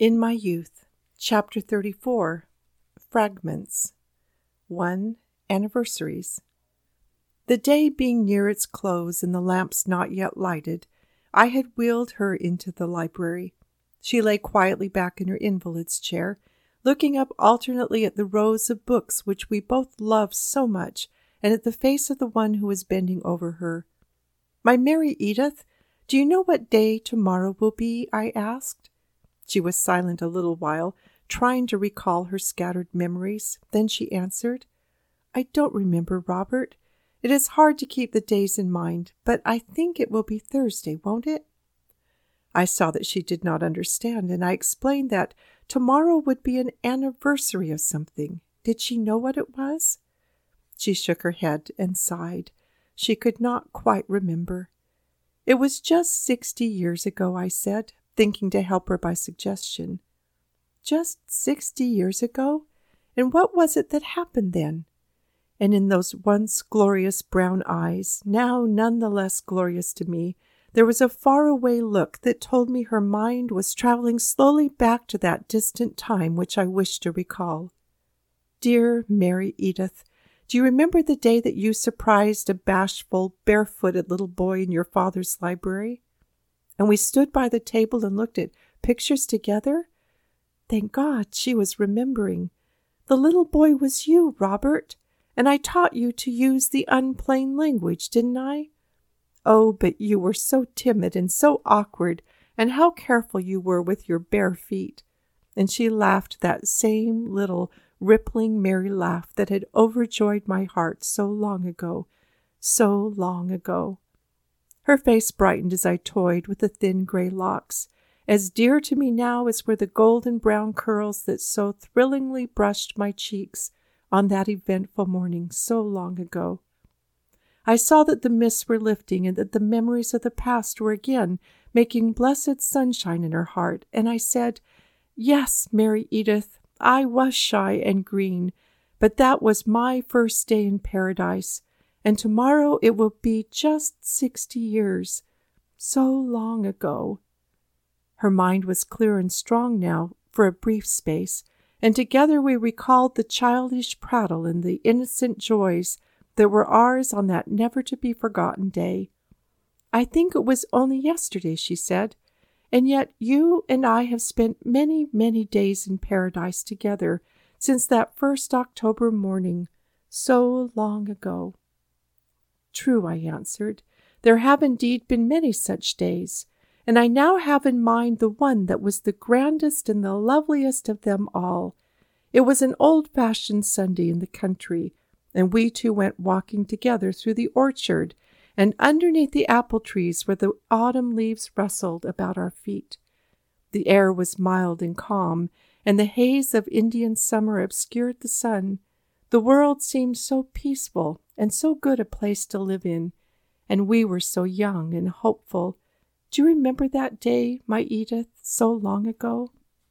In My Youth, Chapter 34, Fragments. 1. Anniversaries. The day being near its close and the lamps not yet lighted, I had wheeled her into the library. She lay quietly back in her invalid's chair, looking up alternately at the rows of books which we both loved so much, and at the face of the one who was bending over her. "My Mary Edith, do you know what day tomorrow will be?" I asked. She was silent a little while, trying to recall her scattered memories. Then she answered, "I don't remember, Robert. It is hard to keep the days in mind, but I think it will be Thursday, won't it?" I saw that she did not understand, and I explained that tomorrow would be an anniversary of something. Did she know what it was? She shook her head and sighed. She could not quite remember. "It was just 60 years ago," I said, thinking to help her by suggestion. Just 60 years ago? And what was it that happened then? And in those once glorious brown eyes, now none the less glorious to me, there was a faraway look that told me her mind was traveling slowly back to that distant time which I wished to recall. "Dear Mary Edith, do you remember the day that you surprised a bashful, barefooted little boy in your father's library? And we stood by the table and looked at pictures together?" Thank God, she was remembering. "The little boy was you, Robert, and I taught you to use the unplain language, didn't I? Oh, but you were so timid and so awkward, and how careful you were with your bare feet." And she laughed that same little rippling merry laugh that had overjoyed my heart so long ago, so long ago. Her face brightened as I toyed with the thin gray locks. As dear to me now as were the golden brown curls that so thrillingly brushed my cheeks on that eventful morning so long ago. I saw that the mists were lifting and that the memories of the past were again making blessed sunshine in her heart, and I said, "Yes, Mary Edith, I was shy and green, but that was my first day in paradise, and tomorrow it will be just 60 years. So long ago." Her mind was clear and strong now for a brief space, and together we recalled the childish prattle and the innocent joys that were ours on that never-to-be-forgotten day. "I think it was only yesterday," she said, "and yet you and I have spent many, many days in paradise together since that first October morning, so long ago." "True," I answered. "There have indeed been many such days, and I now have in mind the one that was the grandest and the loveliest of them all. It was an old-fashioned Sunday in the country, and we two went walking together through the orchard and underneath the apple trees where the autumn leaves rustled about our feet. The air was mild and calm, and the haze of Indian summer obscured the sun. The world seemed so peaceful and so good a place to live in, and we were so young and hopeful. Do you remember that day, my Edith, so long ago?"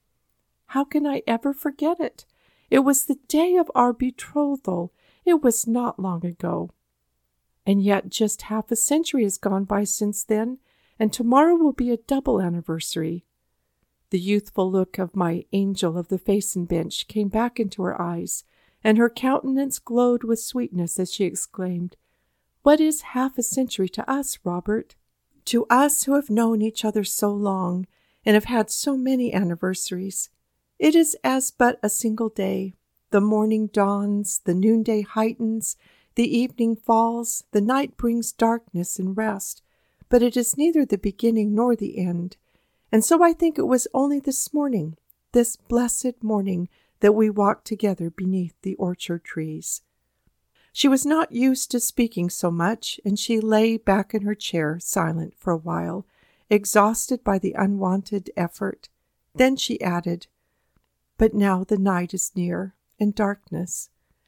"How can I ever forget it? It was the day of our betrothal. It was not long ago." "And yet just half a century has gone by since then, and tomorrow will be a double anniversary." The youthful look of my angel of the Facing Bench came back into her eyes, and her countenance glowed with sweetness as she exclaimed, "What is half a century to us, Robert? To us who have known each other so long and have had so many anniversaries? It is as but a single day. The morning dawns, the noonday heightens, the evening falls, the night brings darkness and rest, but it is neither the beginning nor the end. And so I think it was only this morning, this blessed morning, that we walked together beneath the orchard trees." She was not used to speaking so much, and she lay back in her chair, silent for a while, exhausted by the unwonted effort. Then she added, "But now the night is near, and darkness."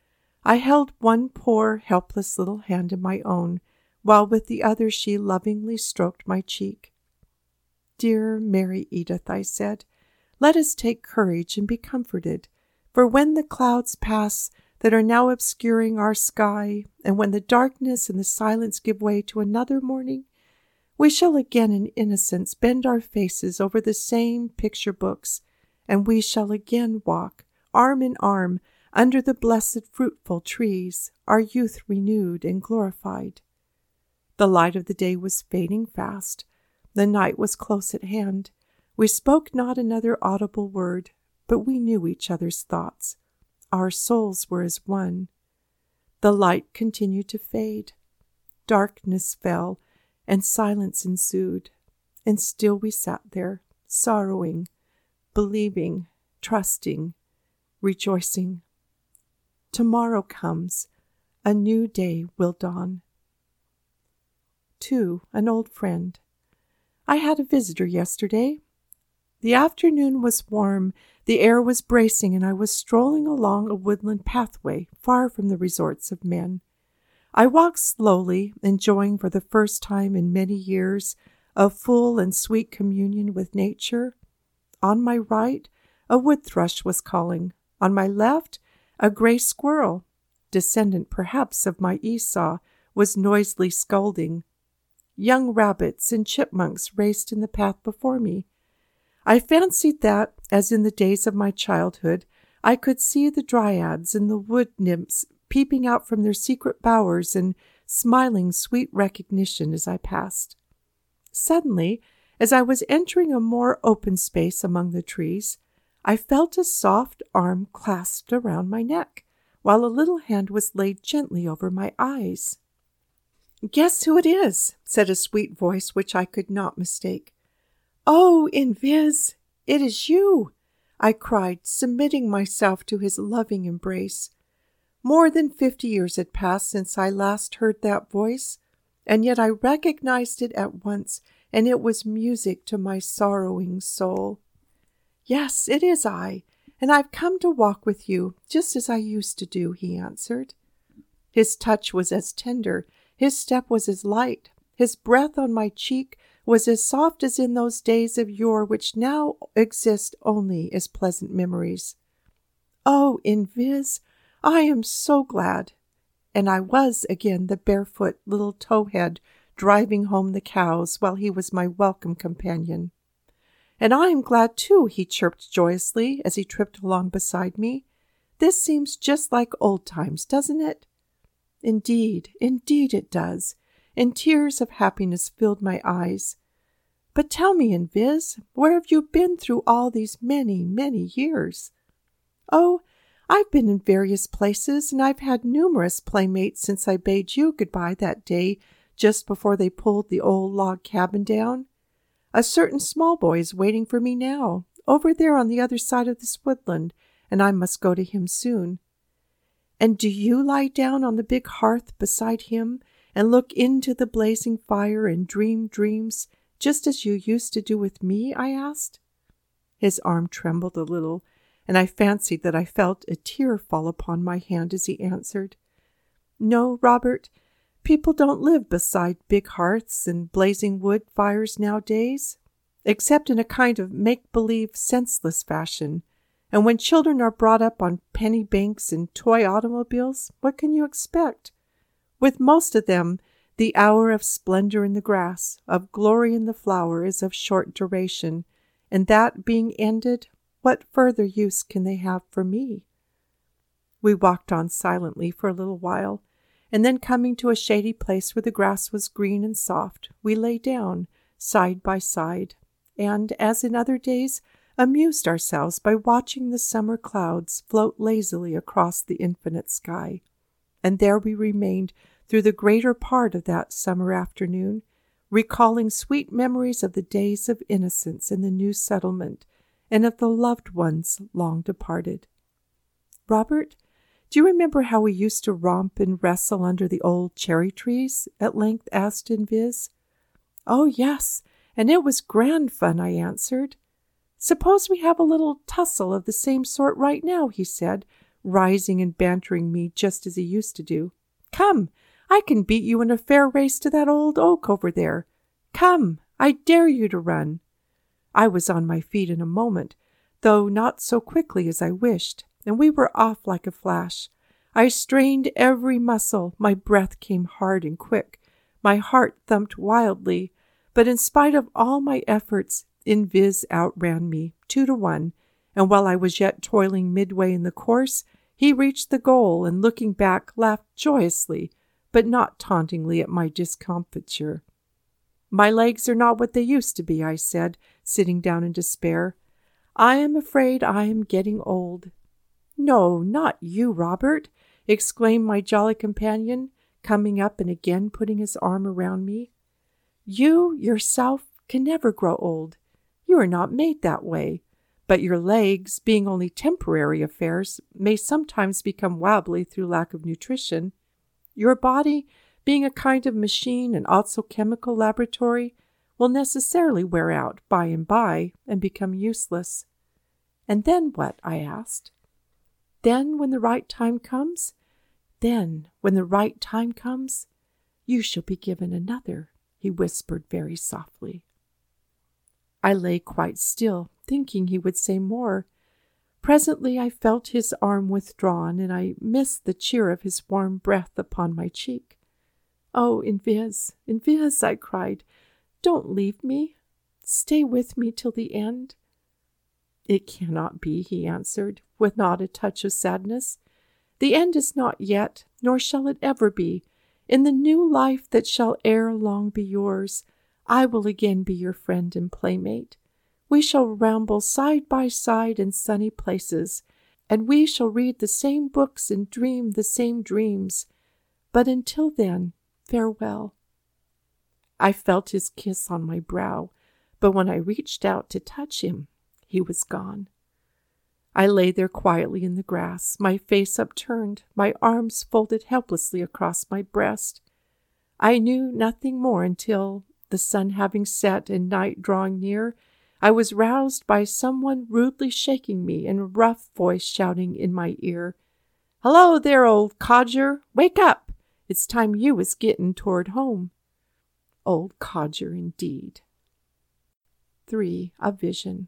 I held one poor, helpless little hand in my own, while with the other she lovingly stroked my cheek. "Dear Mary Edith," I said, "let us take courage and be comforted, for when the clouds pass that are now obscuring our sky, and when the darkness and the silence give way to another morning, we shall again in innocence bend our faces over the same picture books and we shall again walk, arm in arm, under the blessed fruitful trees, our youth renewed and glorified. The light of the day was fading fast. The night was close at hand. We spoke not another audible word, but we knew each other's thoughts. Our souls were as one. The light continued to fade. Darkness fell, and silence ensued. And still we sat there, sorrowing, believing, trusting, rejoicing. Tomorrow comes, a new day will dawn. 2. An old friend. I had a visitor yesterday. The afternoon was warm, the air was bracing, and I was strolling along a woodland pathway far from the resorts of men. I walked slowly, enjoying for the first time in many years a full and sweet communion with nature. On my right, a wood thrush was calling. On my left, a gray squirrel, descendant perhaps of my Esau, was noisily scolding. Young rabbits and chipmunks raced in the path before me. I fancied that, as in the days of my childhood, I could see the dryads and the wood nymphs peeping out from their secret bowers and smiling sweet recognition as I passed. Suddenly, as I was entering a more open space among the trees, I felt a soft arm clasped around my neck, while a little hand was laid gently over my eyes. "Guess who it is," said a sweet voice which I could not mistake. "Oh, Inviz, it is you!" I cried, submitting myself to his loving embrace. More than 50 years had passed since I last heard that voice, and yet I recognized it at once, and it was music to my sorrowing soul. "Yes, it is I, and I've come to walk with you, just as I used to do," he answered. His touch was as tender, his step was as light, his breath on my cheek was as soft as in those days of yore which now exist only as pleasant memories. "Oh, Inviz, I am so glad." And I was again the barefoot little towhead driving home the cows while he was my welcome companion. "And I am glad too," he chirped joyously as he tripped along beside me. "This seems just like old times, doesn't it?" Indeed it does, and tears of happiness filled my eyes. "But tell me, Inviz, where have you been through all these many, many years?" "Oh, I've been in various places, and I've had numerous playmates since I bade you goodbye that day just before they pulled the old log cabin down. A certain small boy is waiting for me now, over there on the other side of this woodland, and I must go to him soon." "And do you lie down on the big hearth beside him and look into the blazing fire and dream dreams, just as you used to do with me?" I asked. His arm trembled a little, and I fancied that I felt a tear fall upon my hand as he answered, "No, Robert, people don't live beside big hearths and blazing wood fires nowadays, except in a kind of make-believe, senseless fashion. And when children are brought up on penny banks and toy automobiles, what can you expect? With most of them, the hour of splendor in the grass, of glory in the flower, is of short duration, and that being ended, what further use can they have for me?" We walked on silently for a little while, and then coming to a shady place where the grass was green and soft, we lay down, side by side, and, as in other days, amused ourselves by watching the summer clouds float lazily across the infinite sky. And there we remained through the greater part of that summer afternoon, recalling sweet memories of the days of innocence in the new settlement and of the loved ones long departed. "Robert, do you remember how we used to romp and wrestle under the old cherry trees?" at length asked Inviz. "Oh, yes, and it was grand fun," I answered. "Suppose we have a little tussle of the same sort right now," he said, rising and bantering me just as he used to do. "Come, I can beat you in a fair race to that old oak over there. Come, I dare you to run." I was on my feet in a moment, though not so quickly as I wished, and we were off like a flash. I strained every muscle, my breath came hard and quick, my heart thumped wildly, but in spite of all my efforts, Inviz outran me 2-1, and while I was yet toiling midway in the course, he reached the goal and, looking back, laughed joyously, but not tauntingly, at my discomfiture. "My legs are not what they used to be," I said, sitting down in despair. "I am afraid I am getting old." "No, not you, Robert," exclaimed my jolly companion, coming up and again putting his arm around me. "You yourself can never grow old. You are not made that way. But your legs, being only temporary affairs, may sometimes become wobbly through lack of nutrition. Your body, being a kind of machine and also chemical laboratory, will necessarily wear out by and by and become useless." "And then what?" I asked. "Then, when the right time comes, you shall be given another," he whispered very softly. I lay quite still, thinking he would say more. Presently I felt his arm withdrawn, and I missed the cheer of his warm breath upon my cheek. "Oh, Inviz, Inviz," I cried, "don't leave me. Stay with me till the end." "It cannot be," he answered, with not a touch of sadness. "The end is not yet, nor shall it ever be. In the new life that shall ere long be yours, I will again be your friend and playmate. We shall ramble side by side in sunny places, and we shall read the same books and dream the same dreams. But until then, farewell." I felt his kiss on my brow, but when I reached out to touch him, he was gone. I lay there quietly in the grass, my face upturned, my arms folded helplessly across my breast. I knew nothing more until, the sun having set and night drawing near, I was roused by someone rudely shaking me and a rough voice shouting in my ear, "Hello there, old codger! Wake up! It's time you was getting toward home." Old codger, indeed. 3. A vision.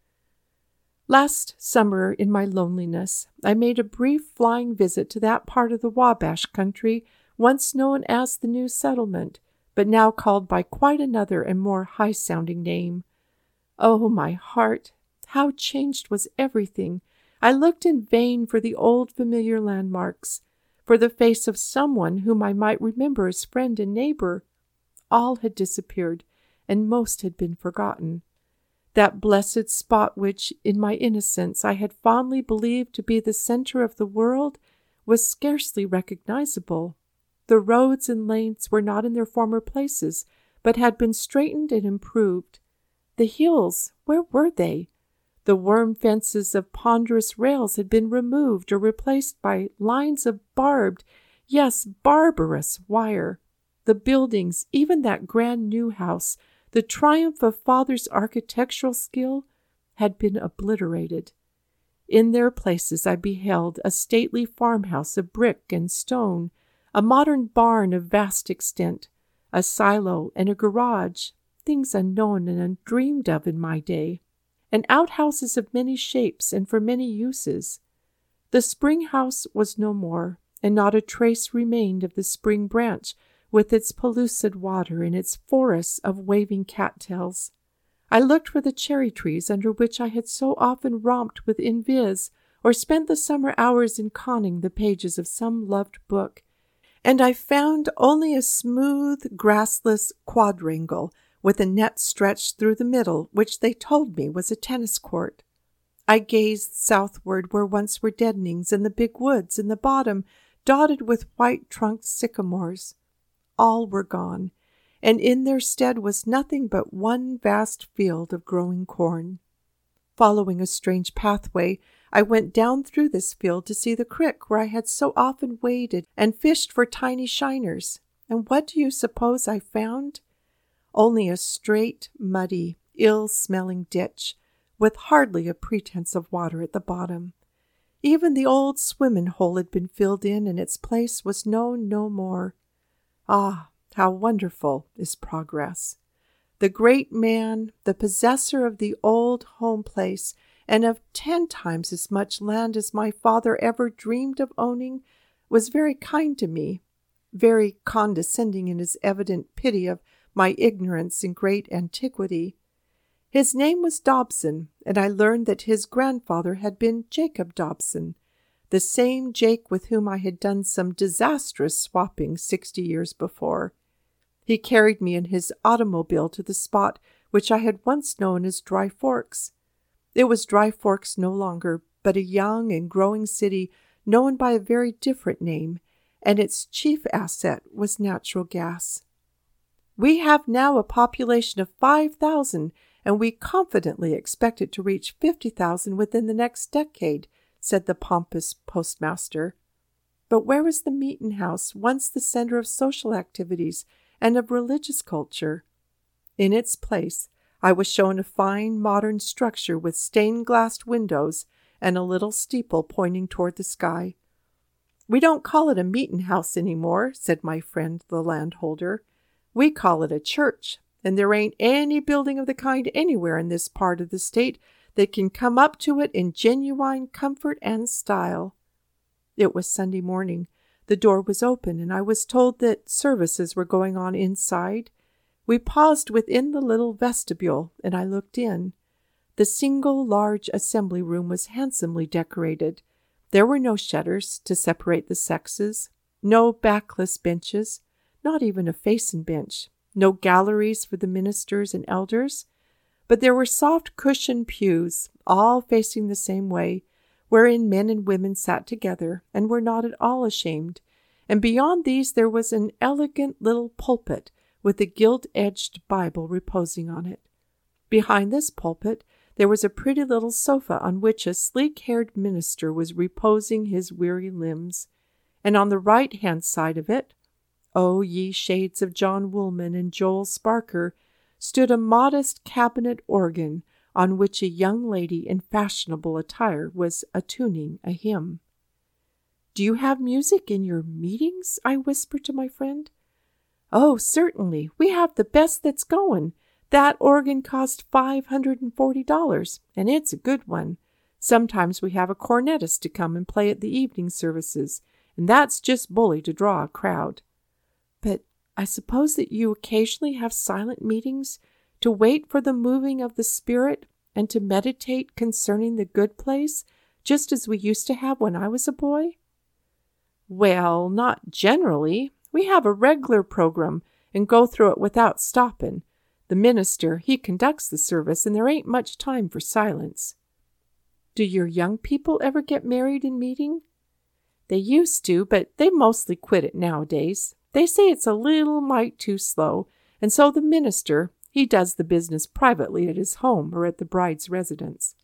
Last summer, in my loneliness, I made a brief flying visit to that part of the Wabash country once known as the New Settlement, but now called by quite another and more high-sounding name. Oh, my heart, how changed was everything! I looked in vain for the old familiar landmarks, for the face of someone whom I might remember as friend and neighbor. All had disappeared, and most had been forgotten. That blessed spot which, in my innocence, I had fondly believed to be the center of the world was scarcely recognizable. The roads and lanes were not in their former places, but had been straightened and improved. The hills, where were they? The worm fences of ponderous rails had been removed or replaced by lines of barbed, yes, barbarous wire. The buildings, even that grand new house, the triumph of Father's architectural skill, had been obliterated. In their places I beheld a stately farmhouse of brick and stone, a modern barn of vast extent, a silo and a garage, things unknown and undreamed of in my day, and outhouses of many shapes and for many uses. The spring house was no more, and not a trace remained of the spring branch with its pellucid water and its forests of waving cattails. I looked for the cherry trees under which I had so often romped with Inviz, or spent the summer hours in conning the pages of some loved book, and I found only a smooth, grassless quadrangle with a net stretched through the middle, which they told me was a tennis court. I gazed southward where once were deadenings and the big woods in the bottom dotted with white-trunked sycamores. All were gone, and in their stead was nothing but one vast field of growing corn. Following a strange pathway, I went down through this field to see the creek where I had so often waded and fished for tiny shiners. And what do you suppose I found? Only a straight, muddy, ill-smelling ditch, with hardly a pretense of water at the bottom. Even the old swimming hole had been filled in, and its place was known no more. Ah, how wonderful is progress! The great man, the possessor of the old home place, and of 10 times as much land as my father ever dreamed of owning, was very kind to me, very condescending in his evident pity of my ignorance in great antiquity. His name was Dobson, and I learned that his grandfather had been Jacob Dobson, the same Jake with whom I had done some disastrous swapping 60 years before. He carried me in his automobile to the spot which I had once known as Dry Forks. It was Dry Forks no longer, but a young and growing city known by a very different name, and its chief asset was natural gas. We have now a population of 5,000, and we confidently expect it to reach 50,000 within the next decade, said the pompous postmaster. But where was the meeting house, once the center of social activities and of religious culture? In its place, I was shown a fine modern structure with stained-glass windows and a little steeple pointing toward the sky. We don't call it a meeting house anymore, said my friend the landholder. We call it a church, and there ain't any building of the kind anywhere in this part of the state that can come up to it in genuine comfort and style. It was Sunday morning. The door was open, and I was told that services were going on inside. We paused within the little vestibule, and I looked in. The single large assembly room was handsomely decorated. There were no shutters to separate the sexes, no backless benches, not even a facing bench, no galleries for the ministers and elders, but there were soft cushioned pews, all facing the same way, wherein men and women sat together and were not at all ashamed, and beyond these there was an elegant little pulpit with a gilt-edged Bible reposing on it. Behind this pulpit there was a pretty little sofa on which a sleek-haired minister was reposing his weary limbs, and on the right-hand side of it, oh, ye shades of John Woolman and Joel Sparker, stood a modest cabinet organ on which a young lady in fashionable attire was attuning a hymn. "Do you have music in your meetings?" I whispered to my friend. "Oh, certainly. We have the best that's going. That organ cost $540, and it's a good one. Sometimes we have a cornetist to come and play at the evening services, and that's just bully to draw a crowd." "But I suppose that you occasionally have silent meetings to wait for the moving of the Spirit and to meditate concerning the good place, just as we used to have when I was a boy?" "Well, not generally. We have a regular program and go through it without stopping. The minister, he conducts the service, and there ain't much time for silence." "Do your young people ever get married in meeting?" "They used to, but they mostly quit it nowadays. They say it's a little mite too slow, and so the minister, he does the business privately at his home or at the bride's residence."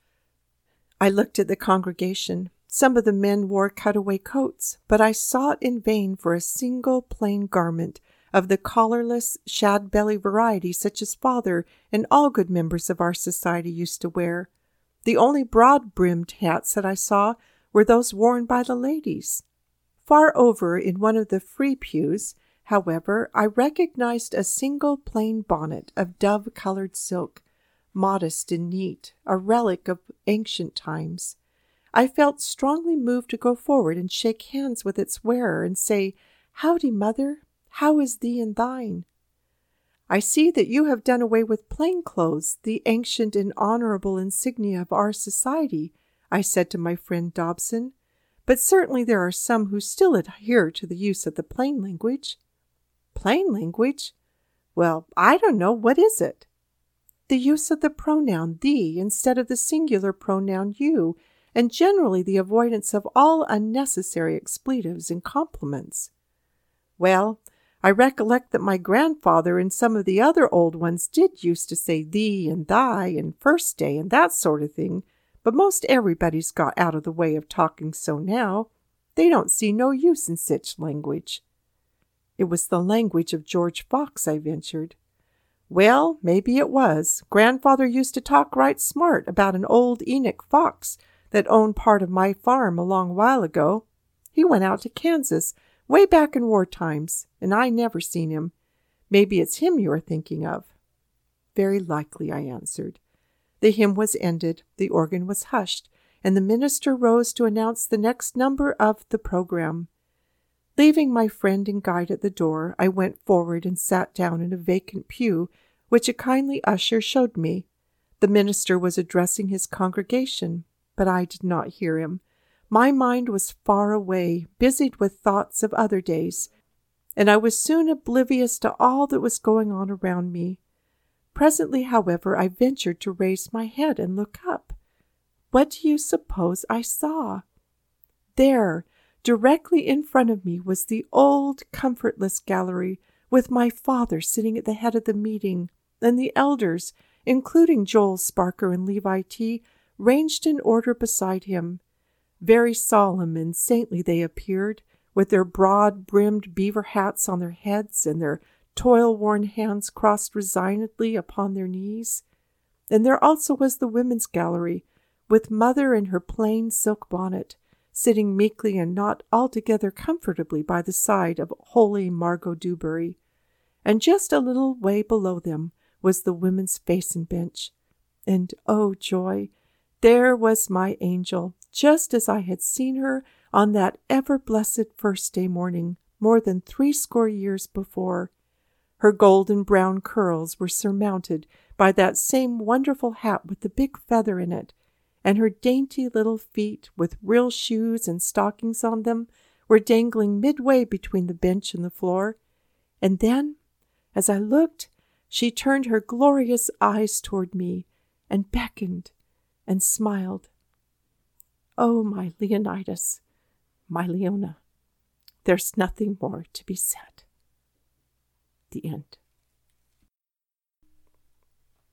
I looked at the congregation. Some of the men wore cutaway coats, but I sought in vain for a single plain garment of the collarless, shad-belly variety such as Father and all good members of our society used to wear. The only broad-brimmed hats that I saw were those worn by the ladies. Far over in one of the free pews, however, I recognized a single plain bonnet of dove-colored silk, modest and neat, a relic of ancient times. I felt strongly moved to go forward and shake hands with its wearer and say, "Howdy, mother, how is thee and thine?" "I see that you have done away with plain clothes, the ancient and honorable insignia of our society," I said to my friend Dobson, "but certainly there are some who still adhere to the use of the plain language." "Plain language? Well, I don't know. What is it?" "The use of the pronoun thee instead of the singular pronoun you, and generally the avoidance of all unnecessary expletives and compliments." "Well, I recollect that my grandfather and some of the other old ones did used to say thee and thy and first day and that sort of thing, but most everybody's got out of the way of talking so now. They don't see no use in sich language." "It was the language of George Fox," I ventured. "Well, maybe it was. Grandfather used to talk right smart about an old Enoch Fox that owned part of my farm a long while ago. He went out to Kansas way back in war times, and I never seen him. Maybe it's him you are thinking of." "Very likely," I answered. The hymn was ended, the organ was hushed, and the minister rose to announce the next number of the program. Leaving my friend and guide at the door, I went forward and sat down in a vacant pew, which a kindly usher showed me. The minister was addressing his congregation, but I did not hear him. My mind was far away, busied with thoughts of other days, and I was soon oblivious to all that was going on around me. Presently, however, I ventured to raise my head and look up. What do you suppose I saw? There, directly in front of me, was the old, comfortless gallery, with my father sitting at the head of the meeting, and the elders, including Joel Sparker and Levi T., ranged in order beside him. Very solemn and saintly they appeared, with their broad-brimmed beaver hats on their heads and their toil-worn hands crossed resignedly upon their knees. And there also was the women's gallery, with Mother in her plain silk bonnet, sitting meekly and not altogether comfortably by the side of holy Margot Dewberry. And just a little way below them was the women's basin bench. And, oh joy, there was my angel, just as I had seen her on that ever-blessed first day morning, more than 80 years before. Her golden brown curls were surmounted by that same wonderful hat with the big feather in it, and her dainty little feet, with real shoes and stockings on them, were dangling midway between the bench and the floor. And then, as I looked, she turned her glorious eyes toward me, and beckoned, and smiled. Oh, my Leonidas, my Leona, there's nothing more to be said. The end.